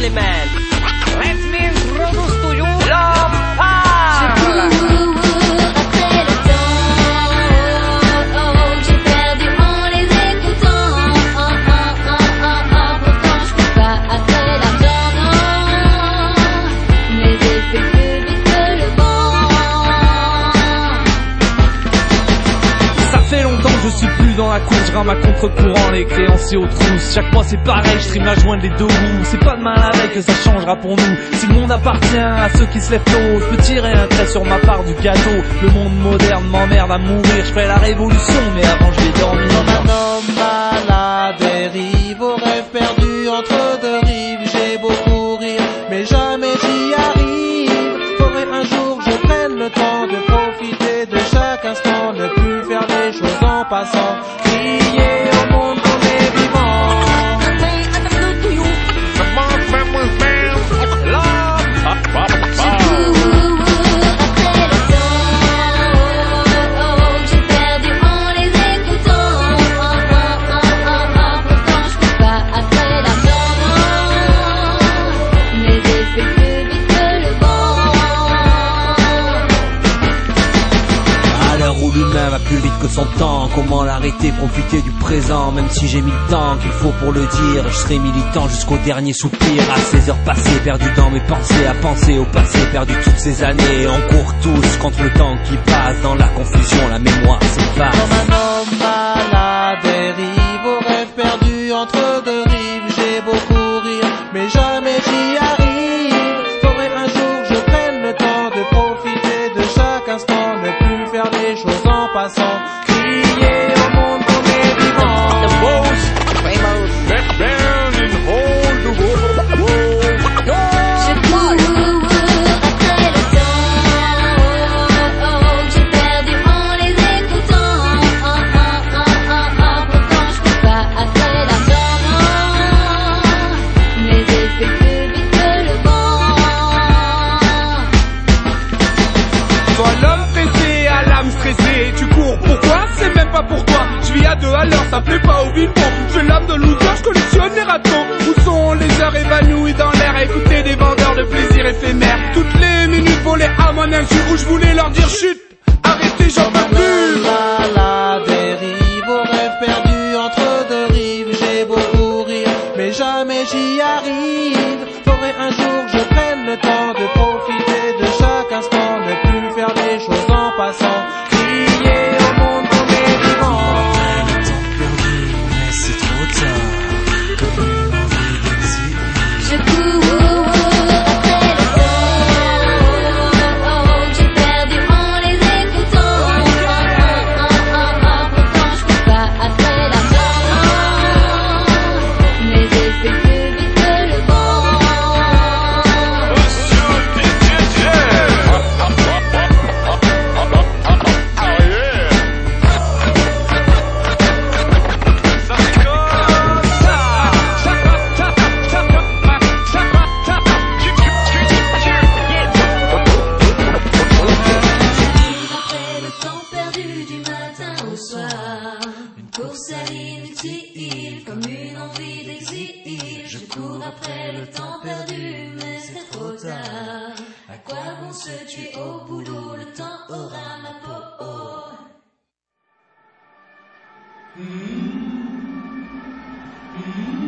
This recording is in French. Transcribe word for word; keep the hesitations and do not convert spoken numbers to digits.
element. Let me introduce to you L'Homme Pâle. Je suis plus dans la course, je rame à contre-courant, les créanciers aux trousses. Chaque mois c'est pareil, je trime la jointe des deux roues. C'est pas demain la veille que ça changera pour nous. Si le monde appartient à ceux qui se lèvent tôt, je peux tirer un trait sur ma part du gâteau. Le monde moderne m'emmerde à mourir, je ferai la révolution, mais avant je vais dormir. Comme un homme à la dérive, au rêve perdu entre deux rives. J'ai beau courir, mais jamais j'y arrive. Faudrait un jour je prenne le temps de profiter de chaque instant, ne plus faire les choses en passant, crier au monde qu'on est vivant. J'ai perdu en les écoutant. Pourtant je peux pas après l'argent. Mes effets plus vite que le vent. À l'heure où l'humain va plus vite que son temps, comment l'arrêter, profiter du présent? Même si j'ai mis le temps qu'il faut pour le dire, je serai militant jusqu'au dernier soupir. À ces heures passées, perdues dans mes pensées, à penser au passé, perdu toutes ces années. On court tous contre le temps qui passe, dans la confusion, la mémoire s'efface. Comme un homme à la dérive, au rêve perdu entre deux rives. J'ai beau courir, mais jamais j'y arrive. Faudrait un jour je prenne le temps de profiter de chaque instant, ne plus faire les choses en passant, crier au monde qu'on est vivant. The most famous band in all the world. Je cours après le temps. J'ai perdu en les écoutant. Pourtant je peux pas après l'argent. Mes effets plus vite que le vent. Toi l'homme pressé à l'âme stressée, tu cours, pourquoi? C'est même pas pour toi. Je vis à deux à l'heure, ça plaît pas au vivant. Je fais l'âme de loser, je collectionne les ratons. Où sont les heures évanouies dans l'air à écouter des vendeurs de plaisir éphémère? Toutes les minutes volaient à mon insu, où je voulais leur dire chut, arrêtez, j'en peux plus. À la dérive, au rêve perdu entre deux rives. J'ai beau courir, mais jamais j'y arrive. Faudrait un jour je prenne le temps de profiter de chaque instant, ne plus faire les choses en passant, crier au monde qu'on est vivant. Le temps perdu, mais c'est trop tard, comme une envie d'exil. Je cours après le temps. J'ai perdu en les écoutant. Pourtant je peux pas après l'argent. Mes effets plus vite que le vent. Après le temps perdu du matin au soir, une course à l'inutile, comme une envie d'exil. Je cours après le temps perdu, mais c'est trop tard. À quoi bon se tuer au boulot? Le temps aura ma peau. Mm-hmm. Mm-hmm.